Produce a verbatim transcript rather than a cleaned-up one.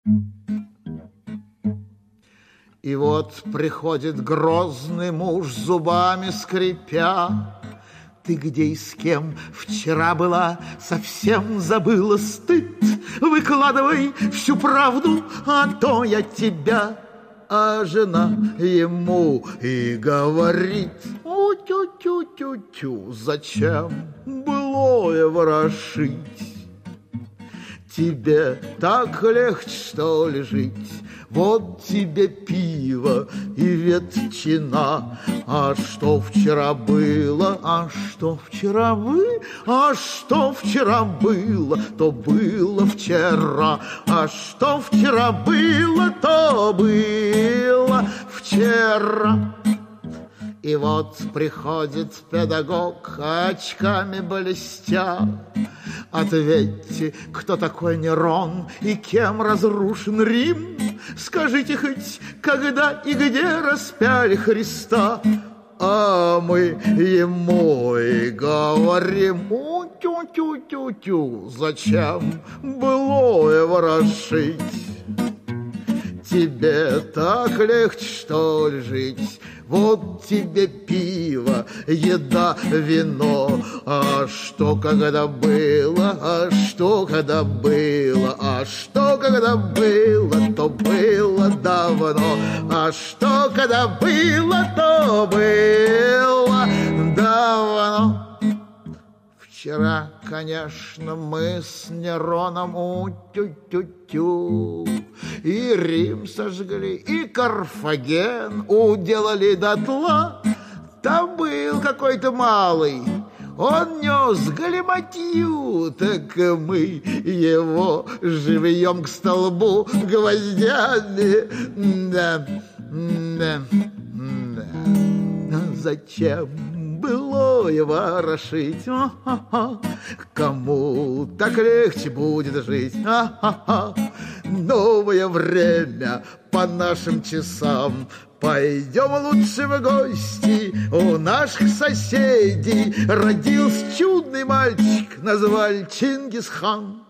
И вот приходит грозный муж, зубами скрипя. Ты где и с кем вчера была, совсем забыла стыд. Выкладывай всю правду, а то я тебя. А жена ему и говорит: у-тю-тю-тю-тю, зачем былое ворошить? Тебе так легче, что ли, жить? Вот тебе пиво и ветчина. А что вчера было? А что вчера вы? А что вчера было? То было вчера. А что вчера было? То было вчера. И вот приходит педагог, очками блестя. Ответьте, кто такой Нерон и кем разрушен Рим? Скажите хоть, когда и где распяли Христа? А мы ему и говорим: у-тю-тю-тю-тю, зачем былое ворошить? Тебе так легче, что ли, жить? Вот тебе пиво, еда, вино. А что когда было? А что когда было? А что когда было? То было давно. А что когда было? То было давно. Вчера, конечно, мы с Нероном у-тю-тю-тю и Рим сожгли, и Карфаген уделали дотла. Там был какой-то малый, он нес галиматью, так мы его живьем к столбу гвоздями. Да, да, да. Зачем былое ворошить? А-ха-ха. Кому так легче будет жить? А-ха-ха. Новое время по нашим часам. Пойдем лучше в гости у наших соседей. Родился чудный мальчик, назвали Чингисхан.